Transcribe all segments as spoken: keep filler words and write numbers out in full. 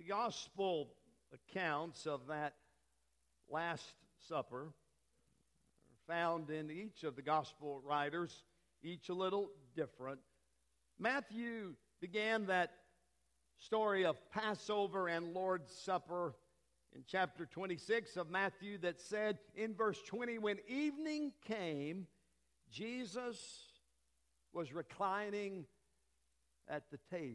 The gospel accounts of that Last Supper are found in each of the gospel writers, each a little different. Matthew began that story of Passover and Lord's Supper in chapter twenty-six of Matthew that said in verse twenty, when evening came, Jesus was reclining at the table.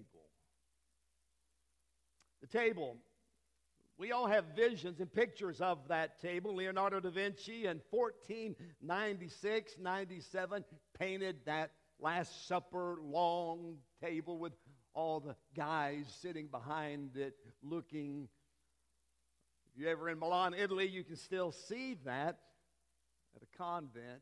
The table, we all have visions and pictures of that table. Leonardo da Vinci in fourteen ninety-six ninety-seven painted that Last Supper long table with all the guys sitting behind it looking. If you're ever in Milan, Italy, you can still see that at a convent.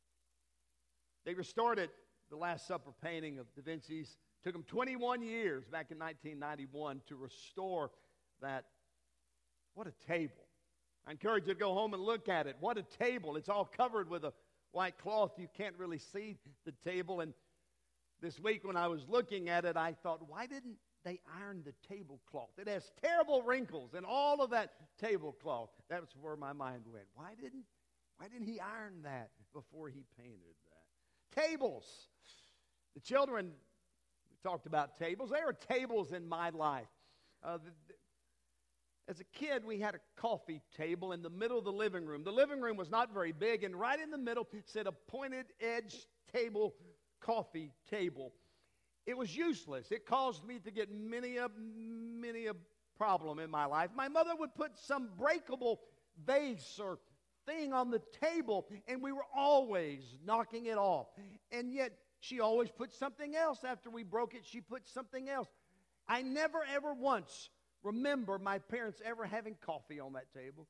They restored it, the Last Supper painting of Da Vinci's. It took them twenty-one years back in nineteen ninety-one to restore that. What a table. I encourage you to go home and look at it. What a table. It's all covered with a white cloth. You can't really see the table. And this week when I was looking at it, I thought, why didn't they iron the tablecloth? It has terrible wrinkles in all of that tablecloth. That's where my mind went. Why didn't, why didn't he iron that before he painted that? Tables. The children, we talked about tables. There are tables in my life. Uh, the, the, As a kid, we had a coffee table in the middle of the living room. The living room was not very big, and right in the middle sat a pointed-edge table, coffee table. It was useless. It caused me to get many a, many a problem in my life. My mother would put some breakable vase or thing on the table, and we were always knocking it off. And yet, she always put something else. After we broke it, she put something else. I never, ever once remember my parents ever having coffee on that table.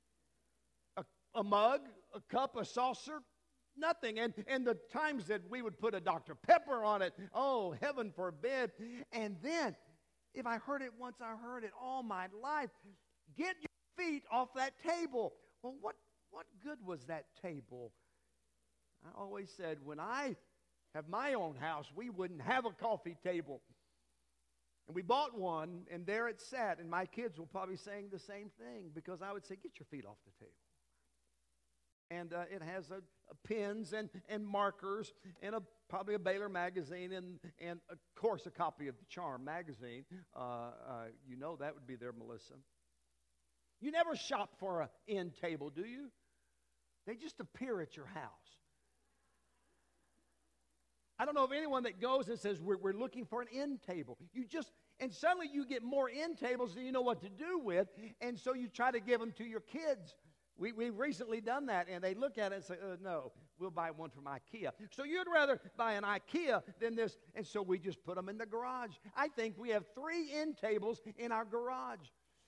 A, a mug, a cup, a saucer, nothing. And, and the times that we would put a Doctor Pepper on it, oh, heaven forbid. And then, if I heard it once, I heard it all my life. Get your feet off that table. Well, what, what good was that table? I always said, when I have my own house, we wouldn't have a coffee table. And we bought one, and there it sat. And my kids will probably saying the same thing because I would say, get your feet off the table. And uh, it has a, a pens and, and markers and a, probably a Baylor magazine and, and, of course, a copy of the Charm magazine. Uh, uh, you know that would be there, Melissa. You never shop for an end table, do you? They just appear at your house. I don't know of anyone that goes and says, we're, we're looking for an end table. You just, and suddenly you get more end tables than you know what to do with, and so you try to give them to your kids. We, we've recently done that, and they look at it and say, uh, no, we'll buy one from IKEA. So you'd rather buy an IKEA than this, and so we just put them in the garage. I think we have three end tables in our garage.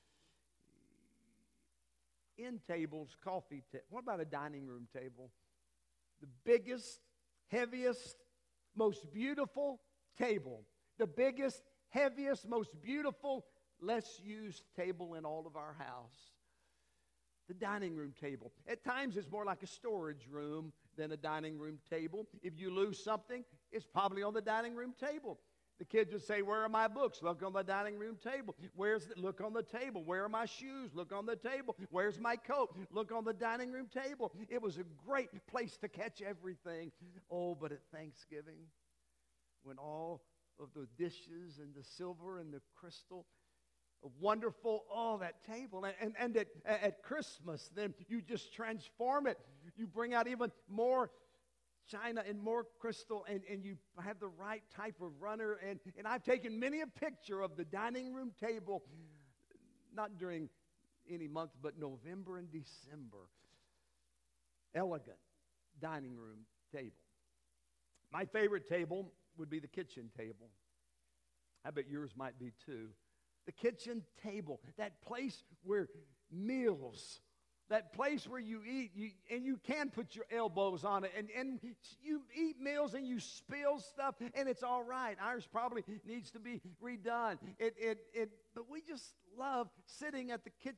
End tables, coffee table. What about a dining room table? The biggest, heaviest, most beautiful table. The biggest, heaviest, most beautiful, less used table in all of our house. The dining room table. At times it's more like a storage room than a dining room table. If you lose something, it's probably on the dining room table. The kids would say, where are my books? Look on the dining room table. Where's the, look on the table. Where are my shoes? Look on the table. Where's my coat? Look on the dining room table. It was a great place to catch everything. Oh, but at Thanksgiving, when all of the dishes and the silver and the crystal, a wonderful, oh, that table. And, and, and at, at Christmas, then you just transform it. You bring out even more china and more crystal, and, and you have the right type of runner. And, and I've taken many a picture of the dining room table, not during any month, but November and December. Elegant dining room table. My favorite table would be the kitchen table. I bet yours might be too. The kitchen table, that place where meals, that place where you eat, you, and you can put your elbows on it, and, and you eat meals and you spill stuff, and it's all right. Ours probably needs to be redone. It, it, it, but we just love sitting at the kitchen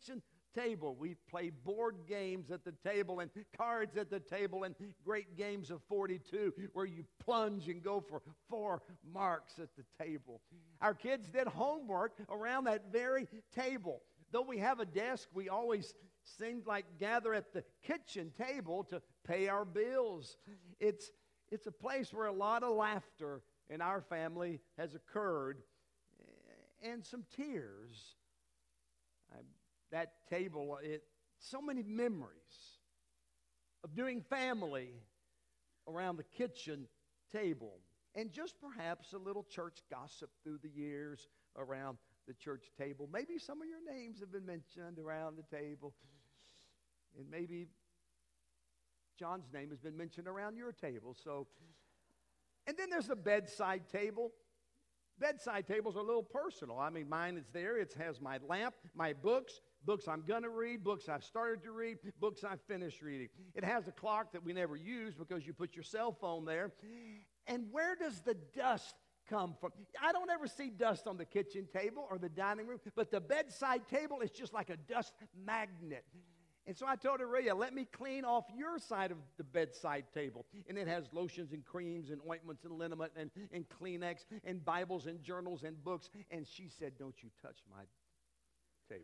table. We play board games at the table and cards at the table and great games of forty-two where you plunge and go for four marks at the table. Our kids did homework around that very table. Though we have a desk, we always seemed like gather at the kitchen table to pay our bills. It's, it's a place where a lot of laughter in our family has occurred and some tears. I, that table, it so many memories of doing family around the kitchen table. And just perhaps a little church gossip through the years around the church table. Maybe some of your names have been mentioned around the table. And maybe John's name has been mentioned around your table. So, and then there's the bedside table. Bedside tables are a little personal. I mean, mine is there. It has my lamp, my books, books I'm going to read, books I've started to read, books I've finished reading. It has a clock that we never use because you put your cell phone there. And where does the dust come from? I don't ever see dust on the kitchen table or the dining room, but the bedside table is just like a dust magnet. And so I told Aurelia, let me clean off your side of the bedside table. And it has lotions and creams and ointments and liniment and, and Kleenex and Bibles and journals and books. And she said, don't you touch my table.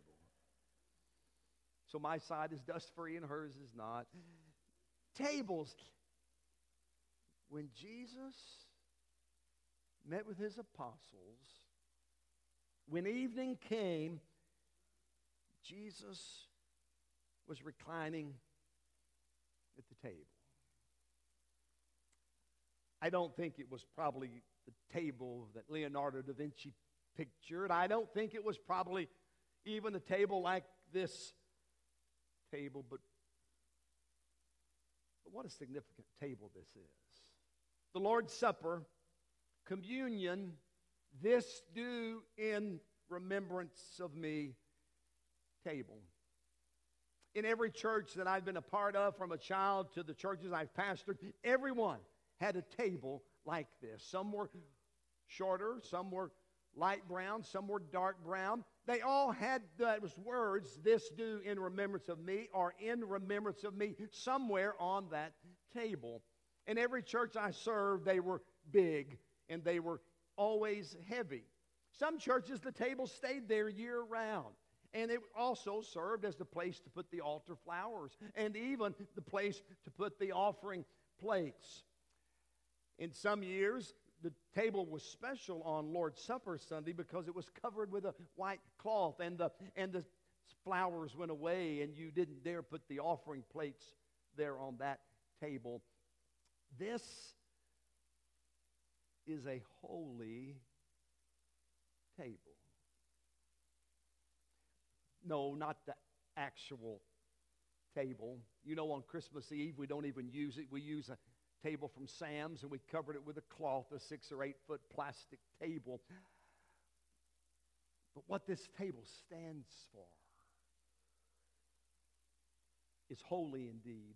So my side is dust-free and hers is not. Tables. When Jesus met with his apostles, when evening came, Jesus was reclining at the table. I don't think it was probably the table that Leonardo da Vinci pictured. I don't think it was probably even a table like this table, but, but what a significant table this is. The Lord's Supper, communion, this do in remembrance of me table. In every church that I've been a part of, from a child to the churches I've pastored, everyone had a table like this. Some were shorter, some were light brown, some were dark brown. They all had those words, this do in remembrance of me, or in remembrance of me, somewhere on that table. In every church I served, they were big and they were always heavy. Some churches, the table stayed there year round. And it also served as the place to put the altar flowers and even the place to put the offering plates. In some years, the table was special on Lord's Supper Sunday because it was covered with a white cloth and the, and the flowers went away and you didn't dare put the offering plates there on that table. This is a holy table. No, not the actual table. You know, on Christmas Eve, we don't even use it. We use a table from Sam's, and we covered it with a cloth, a six or eight foot plastic table. But what this table stands for is holy indeed.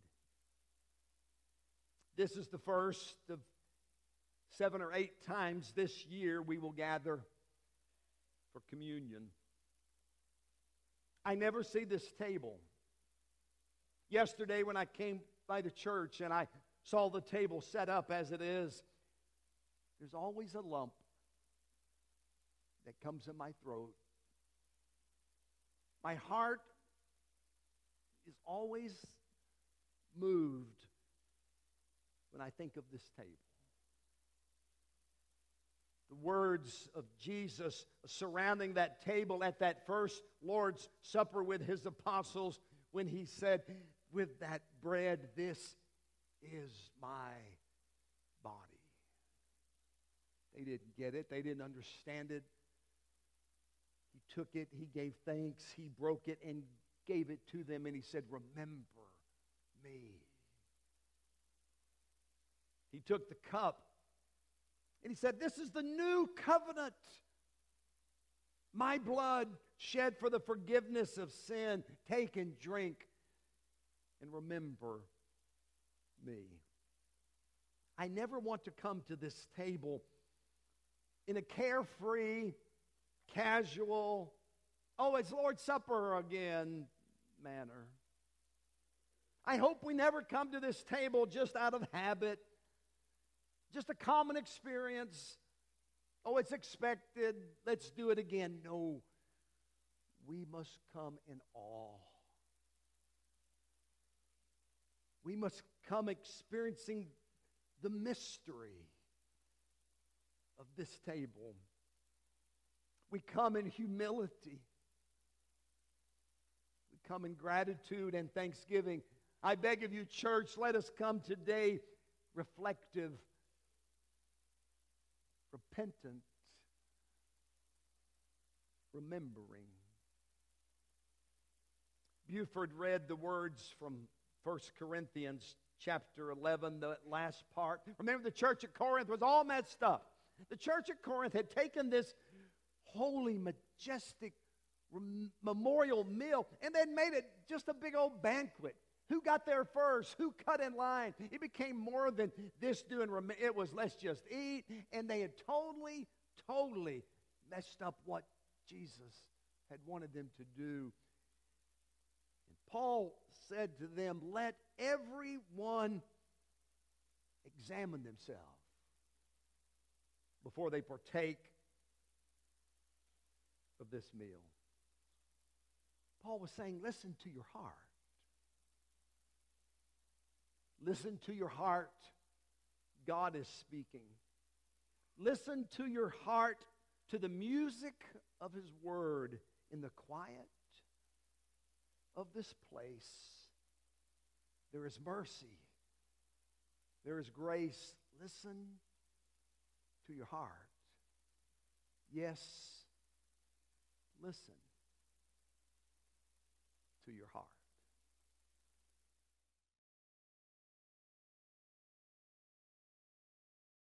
This is the first of seven or eight times this year we will gather for communion. I never see this table. Yesterday when I came by the church and I saw the table set up as it is, there's always a lump that comes in my throat. My heart is always moved when I think of this table. The words of Jesus surrounding that table at that first Lord's Supper with his apostles when he said, with that bread, this is my body. They didn't get it. They didn't understand it. He took it. He gave thanks. He broke it and gave it to them. And he said, remember me. He took the cup. And he said, this is the new covenant. My blood shed for the forgiveness of sin. Take and drink and remember me. I never want to come to this table in a carefree, casual, oh, it's Lord's Supper again. manner. I hope we never come to this table just out of habit, just a common experience. Oh, it's expected. Let's do it again. No, we must come in awe. We must come experiencing the mystery of this table. We come in humility. We come in gratitude and thanksgiving. I beg of you, church, let us come today reflective, repentant, remembering. Buford read the words from First Corinthians chapter eleven, the last part. Remember, the church at Corinth was all messed up. The church at Corinth had taken this holy, majestic memorial meal and then made it just a big old banquet. Who got there first? Who cut in line? It became more than this doing. It was let's just eat. And they had totally, totally messed up what Jesus had wanted them to do. And Paul said to them, let everyone examine themselves before they partake of this meal. Paul was saying, listen to your heart. Listen to your heart. God is speaking. Listen to your heart, to the music of His Word in the quiet of this place. There is mercy. There is grace. Listen to your heart. Yes, listen to your heart.